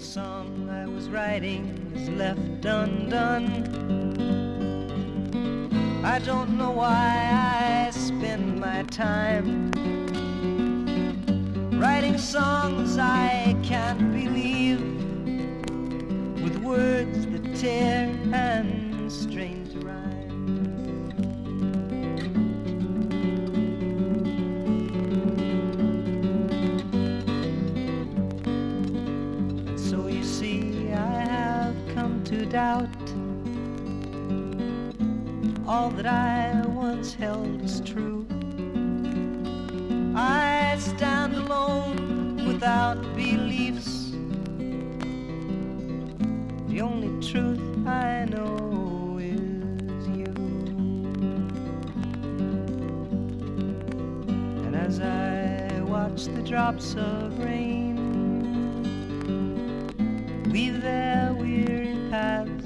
song I was writing is left undone. I don't know why I spend my time writing songs I can't believe, with words that tear and strain to rhyme. And so you see, I have come to doubt all that I once held as true. I stand alone without beliefs. The only truth I know is you. And as I watch the drops of rain weave their weary paths